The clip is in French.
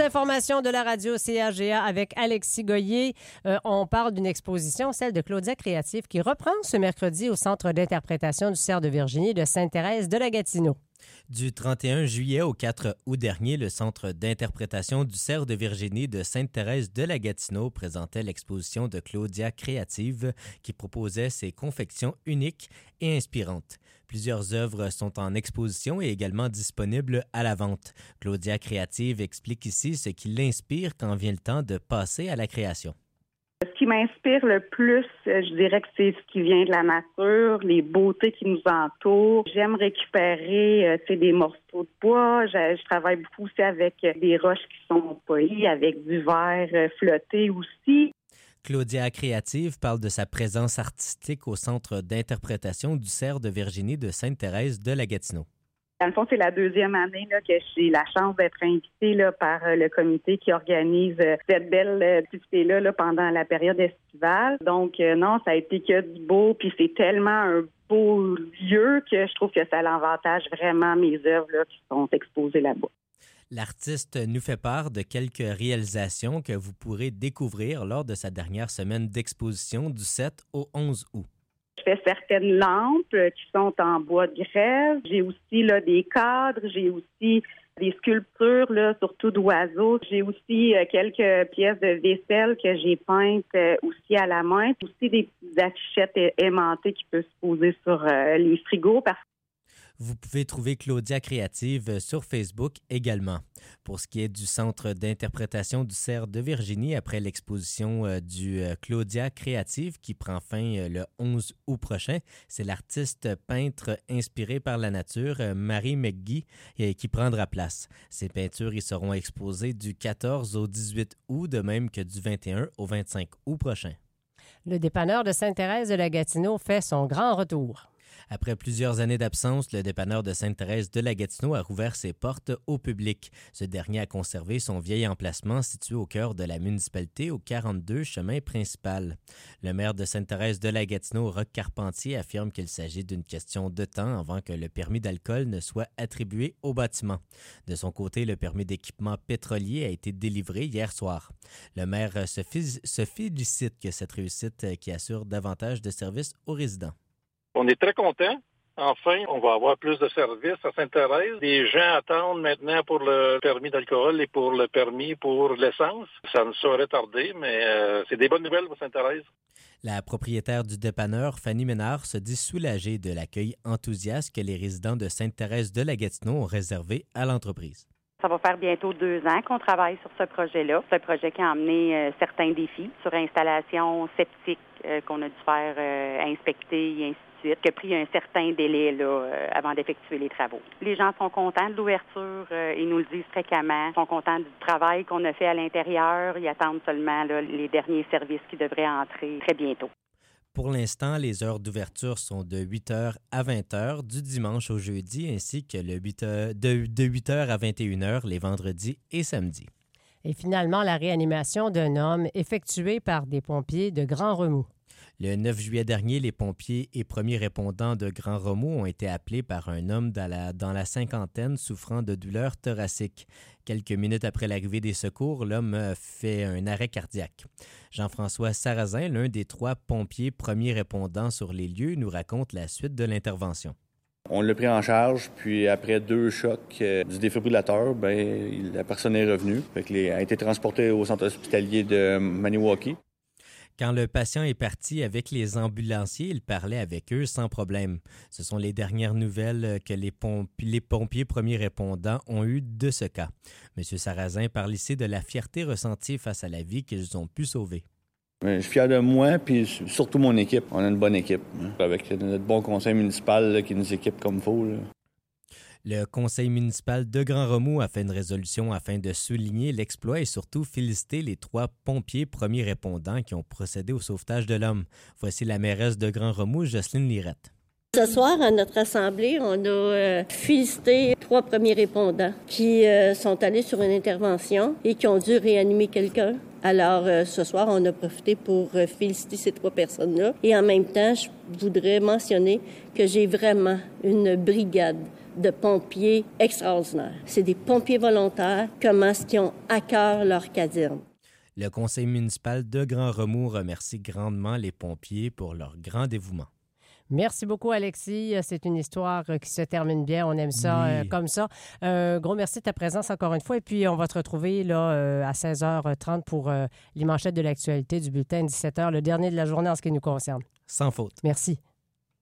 d'information de la radio CRGA avec Alexis Goyer. On parle d'une exposition, celle de Claudia Créative, qui reprend ce mercredi au Centre d'interprétation du Cerf de Virginie de Sainte-Thérèse de la Gatineau. Du 31 juillet au 4 août dernier, le Centre d'interprétation du Cerf de Virginie de Sainte-Thérèse de la Gatineau présentait l'exposition de Claudia Créative qui proposait ses confections uniques et inspirantes. Plusieurs œuvres sont en exposition et également disponibles à la vente. Claudia Créative explique ici ce qui l'inspire quand vient le temps de passer à la création. Ce qui m'inspire le plus, je dirais que c'est ce qui vient de la nature, les beautés qui nous entourent. J'aime récupérer des morceaux de bois. Je travaille beaucoup aussi avec des roches qui sont polies, avec du verre flotté aussi. Claudia Créative parle de sa présence artistique au Centre d'interprétation du Cerf de Virginie de Sainte-Thérèse de la Gatineau. Dans le fond, c'est la deuxième année que j'ai la chance d'être invitée par le comité qui organise cette belle activité-là pendant la période estivale. Donc, non, ça a été que du beau, puis c'est tellement un beau lieu que je trouve que ça l'avantage vraiment mes œuvres qui sont exposées là-bas. L'artiste nous fait part de quelques réalisations que vous pourrez découvrir lors de sa dernière semaine d'exposition du 7 au 11 août. Je fais certaines lampes qui sont en bois de grève. J'ai aussi des cadres. J'ai aussi des sculptures, surtout d'oiseaux. J'ai aussi quelques pièces de vaisselle que j'ai peintes aussi à la main. Aussi des petites affichettes aimantées qui peuvent se poser sur les frigos. Vous pouvez trouver Claudia Créative sur Facebook également. Pour ce qui est du Centre d'interprétation du Cerf de Virginie, après l'exposition du Claudia Créative qui prend fin le 11 août prochain, c'est l'artiste peintre inspiré par la nature, Marie McGee, qui prendra place. Ces peintures y seront exposées du 14 au 18 août, de même que du 21 au 25 août prochain. Le dépanneur de Sainte-Thérèse de la Gatineau fait son grand retour. Après plusieurs années d'absence, le dépanneur de Sainte-Thérèse de la Gatineau a rouvert ses portes au public. Ce dernier a conservé son vieil emplacement situé au cœur de la municipalité au 42 chemin principal. Le maire de Sainte-Thérèse de la Gatineau, Roch Carpentier, affirme qu'il s'agit d'une question de temps avant que le permis d'alcool ne soit attribué au bâtiment. De son côté, le permis d'équipement pétrolier a été délivré hier soir. Le maire se félicite que cette réussite qui assure davantage de services aux résidents. On est très contents. Enfin, on va avoir plus de services à Sainte-Thérèse. Les gens attendent maintenant pour le permis d'alcool et pour le permis pour l'essence. Ça ne saurait tarder, mais c'est des bonnes nouvelles pour Sainte-Thérèse. La propriétaire du dépanneur, Fanny Ménard, se dit soulagée de l'accueil enthousiaste que les résidents de Sainte-Thérèse de la Gatineau ont réservé à l'entreprise. Ça va faire bientôt 2 ans qu'on travaille sur ce projet-là. C'est un projet qui a amené certains défis sur installation septique qu'on a dû faire inspecter et ainsi de suite, qui a pris un certain délai avant d'effectuer les travaux. Les gens sont contents de l'ouverture, ils nous le disent fréquemment. Ils sont contents du travail qu'on a fait à l'intérieur. Ils attendent seulement les derniers services qui devraient entrer très bientôt. Pour l'instant, les heures d'ouverture sont de 8h à 20h du dimanche au jeudi, ainsi que de 8h à 21h les vendredis et samedis. Et finalement, la réanimation d'un homme effectuée par des pompiers de Grand Remous. Le 9 juillet dernier, les pompiers et premiers répondants de Grand Remous ont été appelés par un homme dans la cinquantaine souffrant de douleurs thoraciques. Quelques minutes après l'arrivée des secours, l'homme fait un arrêt cardiaque. Jean-François Sarrazin, l'un des 3 pompiers premiers répondants sur les lieux, nous raconte la suite de l'intervention. On l'a pris en charge, puis après 2 chocs du défibrillateur, la personne est revenue. Elle a été transportée au centre hospitalier de Maniwaki. Quand le patient est parti avec les ambulanciers, il parlait avec eux sans problème. Ce sont les dernières nouvelles que les pompiers premiers répondants ont eues de ce cas. M. Sarrazin parle ici de la fierté ressentie face à la vie qu'ils ont pu sauver. Je suis fier de moi, puis surtout mon équipe. On a une bonne équipe, avec notre bon conseil municipal qui nous équipe comme il faut. Le conseil municipal de Grand Remous a fait une résolution afin de souligner l'exploit et surtout féliciter les 3 pompiers premiers répondants qui ont procédé au sauvetage de l'homme. Voici la mairesse de Grand Remous, Jocelyne Lirette. Ce soir, à notre assemblée, on a félicité 3 premiers répondants qui sont allés sur une intervention et qui ont dû réanimer quelqu'un. Alors, ce soir, on a profité pour féliciter ces 3 personnes-là. Et en même temps, je voudrais mentionner que j'ai vraiment une brigade de pompiers extraordinaires. C'est des pompiers volontaires, comment est-ce qu'ils ont à cœur leur caserne. Le conseil municipal de Grand Remous remercie grandement les pompiers pour leur grand dévouement. Merci beaucoup, Alexis. C'est une histoire qui se termine bien. On aime ça comme ça. Gros merci de ta présence encore une fois. Et puis, on va te retrouver là, à 16h30 pour les manchettes de l'actualité du bulletin 17h, le dernier de la journée en ce qui nous concerne. Sans faute. Merci.